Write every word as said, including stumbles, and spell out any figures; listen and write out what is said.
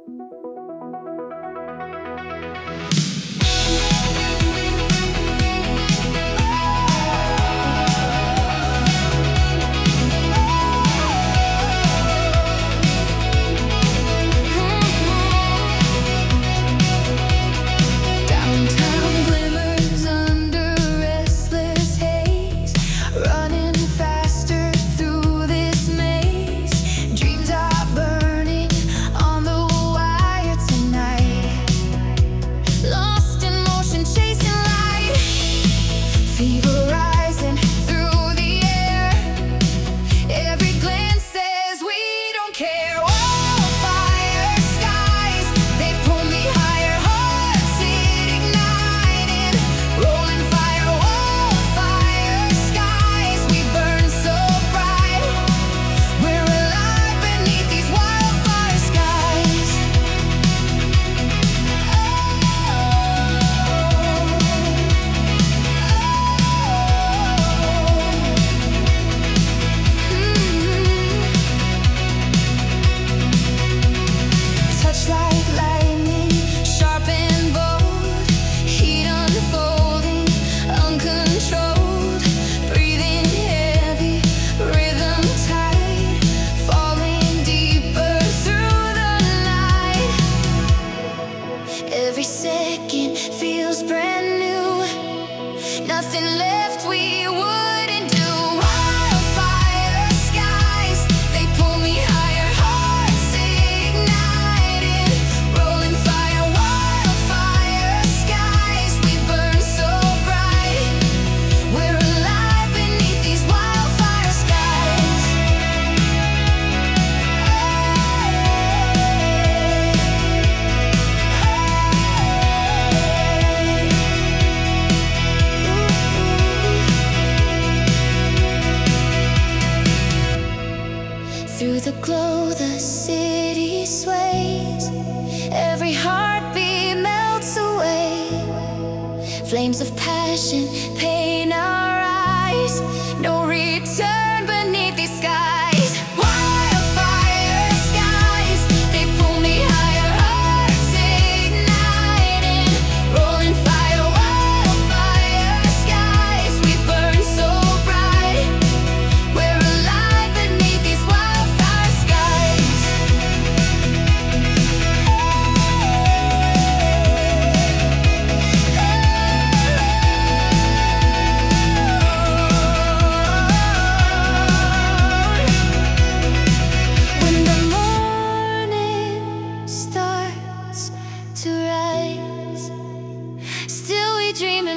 Every second feels brand new. Nothing left we wouldn't do. Wildfire skies, they pull me higher. Hearts ignited, rolling fire. Wildfire skies, we burn so bright. We're alive beneath these wildfire skies. Through the glow, the city sways. Every heartbeat melts away. Flames of passion paint our eyes. No return beneath these skies. Wildfire skies, they pull me higher. Hearts ignited, rolling fire. Wildfire skies, we burn so bright. We're alive beneath these wildfire skies. When the morning starts to rise, still we dream and